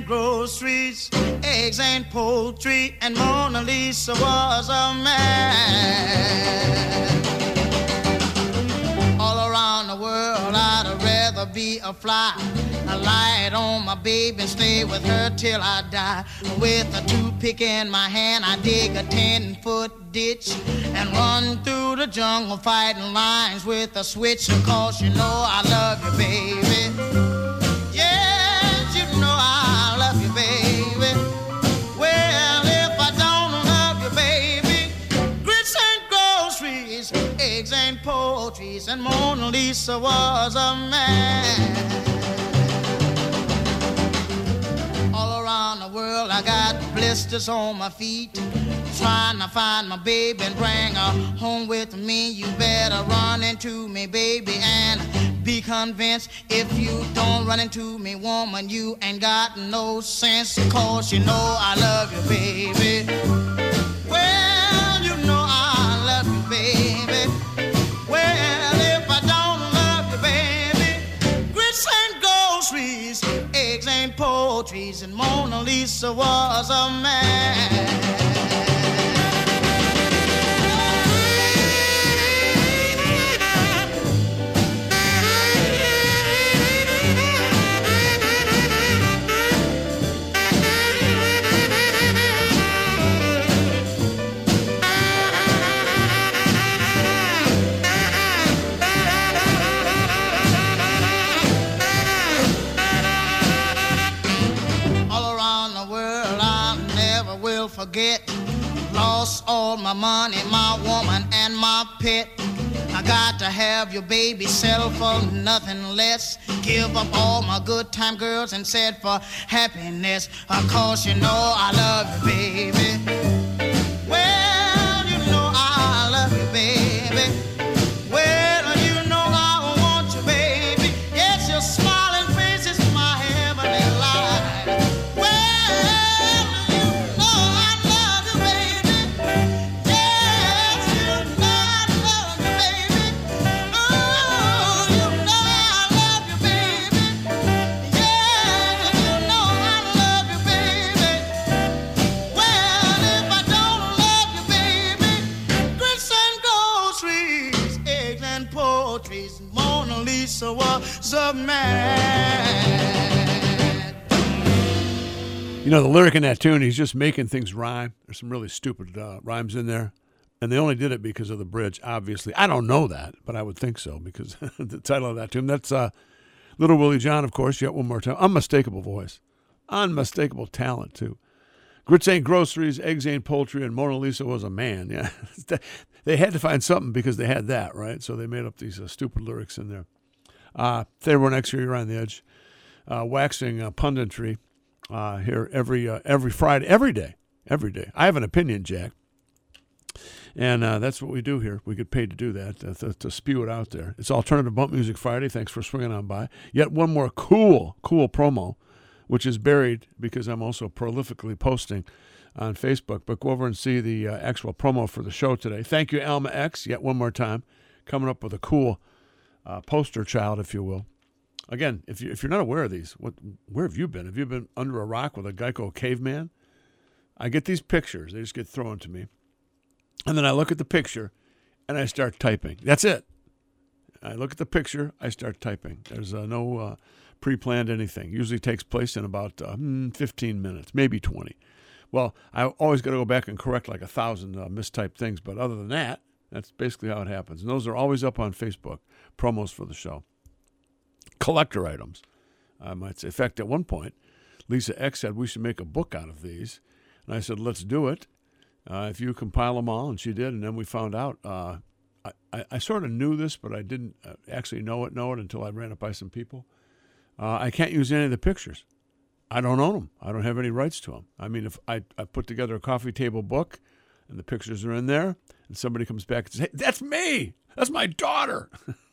and groceries, eggs and poultry, and Mona Lisa was a man. All around the world, I'd rather be a fly. I light on my baby and stay with her till I die. With a toothpick in my hand, I dig a 10-foot ditch and run through the jungle fighting lions with a switch. Of course, you know I love you, baby. Yes, you know I love you, baby. Well, if I don't love you, baby, grits and groceries, eggs and poultry, and Mona Lisa was a man. All around the world I got blisters on my feet, trying to find my baby and bring her home with me. You better run into me, baby, and be convinced. If you don't run into me, woman, you ain't got no sense. Of course, you know I love you, baby. Well, you know I love you, baby. Well, if I don't love you, baby, grits and groceries, eggs and poultry, and Mona Lisa was a man. Forget, lost all my money, my woman, and my pet. I got to have your baby, sell for nothing less. Give up all my good time girls and said for happiness. Of course, you know I love you, baby. Well, you know I love you, baby. Well, you know I want you, baby. Yes, your smiling face is my heavenly light. So was a man. You know, the lyric in that tune, he's just making things rhyme. There's some really stupid rhymes in there. And they only did it because of the bridge, obviously. I don't know that, but I would think so because the title of that tune. That's Little Willie John, of course, yet one more time. Unmistakable voice. Unmistakable talent, too. Grits ain't groceries, eggs ain't poultry, and Mona Lisa was a man. Yeah, they had to find something because they had that, right? So they made up these stupid lyrics in there. They were next year. You're on the edge. Waxing punditry here every Friday, every day. I have an opinion, Jack, and that's what we do here. We get paid to do that, to spew it out there. It's Alternative Bump Music Friday. Thanks for swinging on by. Yet one more cool promo, which is buried because I'm also prolifically posting on Facebook. But go over and see the actual promo for the show today. Thank you, Alma X, yet one more time, coming up with a cool poster child, if you will. Again, if you're not aware of these, where have you been? Have you been under a rock with a Geico caveman? I get these pictures. They just get thrown to me. And then I look at the picture, and I start typing. That's it. I look at the picture, I start typing. There's no pre-planned anything. Usually takes place in about 15 minutes, maybe 20. Well, I always got to go back and correct like 1,000 mistyped things, but other than that, that's basically how it happens. And those are always up on Facebook, promos for the show. Collector items, I might say. In fact, at one point, Lisa X said we should make a book out of these. And I said, let's do it. If you compile them all, and she did, and then we found out. I sort of knew this, but I didn't actually know it until I ran it by some people. I can't use any of the pictures. I don't own them. I don't have any rights to them. I mean, if I put together a coffee table book, and the pictures are in there, and somebody comes back and says, hey, that's me. That's my daughter.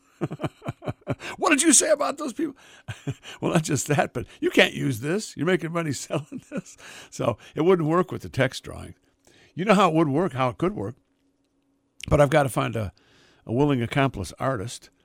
What did you say about those people? Well, not just that, but you can't use this. You're making money selling this. So it wouldn't work with the text drawing. You know how it would work, how it could work. But I've got to find a willing accomplice artist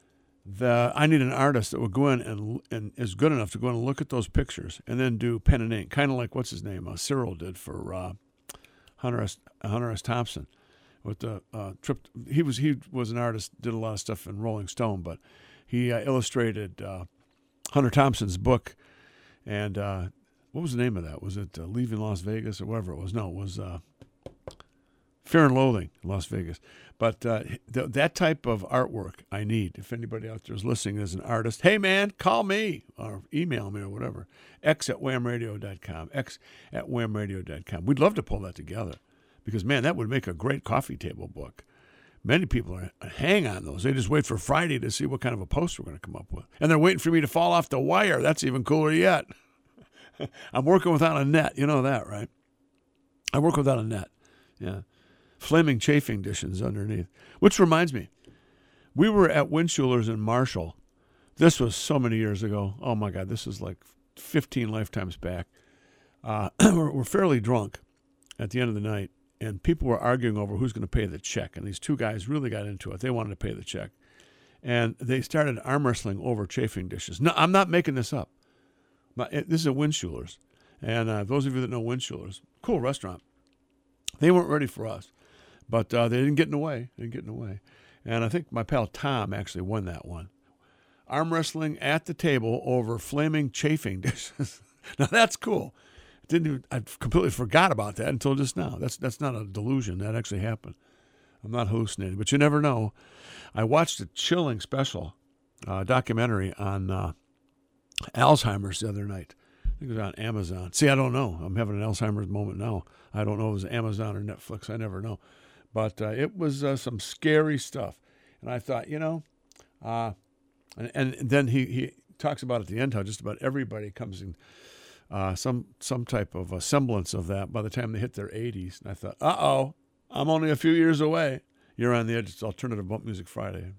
I need an artist that would go in and is good enough to go in and look at those pictures and then do pen and ink, kind of like what's his name, Cyril did for Hunter S. Thompson with the trip. He was an artist, did a lot of stuff in Rolling Stone, but he illustrated Hunter Thompson's book. And what was the name of that? Was it Leaving Las Vegas or whatever it was? No, it was Fear and Loathing in Las Vegas. But that type of artwork I need. If anybody out there is listening as an artist, hey, man, call me or email me or whatever. x@whamradio.com. x@whamradio.com. We'd love to pull that together because, man, that would make a great coffee table book. Many people hang on those. They just wait for Friday to see what kind of a post we're going to come up with. And they're waiting for me to fall off the wire. That's even cooler yet. I'm working without a net. You know that, right? I work without a net. Yeah. Flaming chafing dishes underneath. Which reminds me, we were at Windschuler's in Marshall. This was so many years ago. Oh, my God. This is like 15 lifetimes back. We're fairly drunk at the end of the night. And people were arguing over who's going to pay the check. And these two guys really got into it. They wanted to pay the check. And they started arm wrestling over chafing dishes. No, I'm not making this up. This is at Windschuler's. And those of you that know Windschuler's, cool restaurant. They weren't ready for us. But they didn't get in the way. And I think my pal Tom actually won that one. Arm wrestling at the table over flaming chafing dishes. Now, that's cool. I completely forgot about that until just now. That's not a delusion. That actually happened. I'm not hallucinating, but you never know. I watched a chilling special documentary on Alzheimer's the other night. I think it was on Amazon. See, I don't know. I'm having an Alzheimer's moment now. I don't know if it was Amazon or Netflix. I never know. But it was some scary stuff. And I thought, and then he talks about at the end how just about everybody comes in some type of a semblance of that by the time they hit their 80s. And I thought, I'm only a few years away. You're on the edge. It's Alternative Bump Music Friday.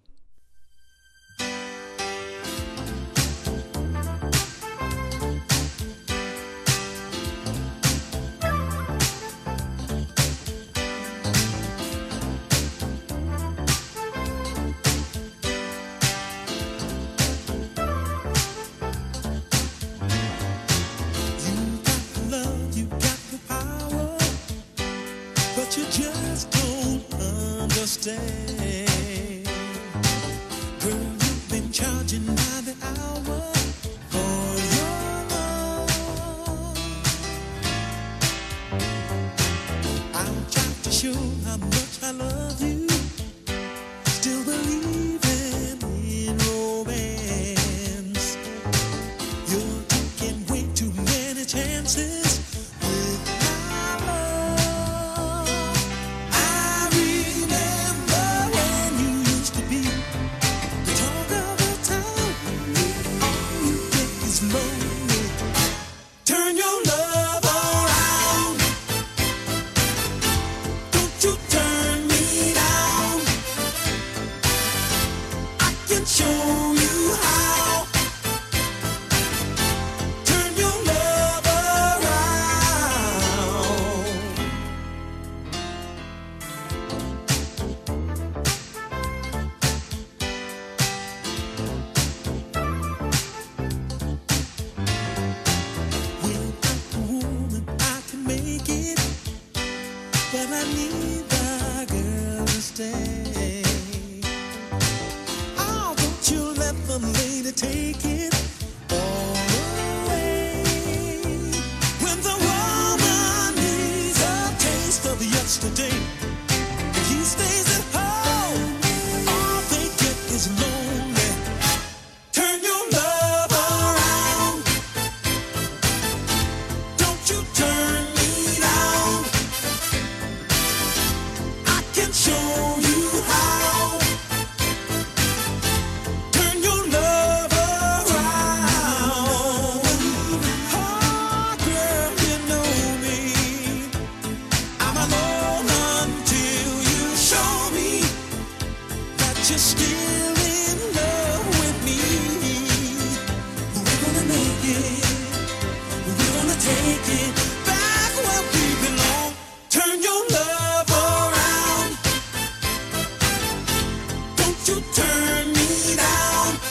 Turn me down.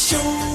Show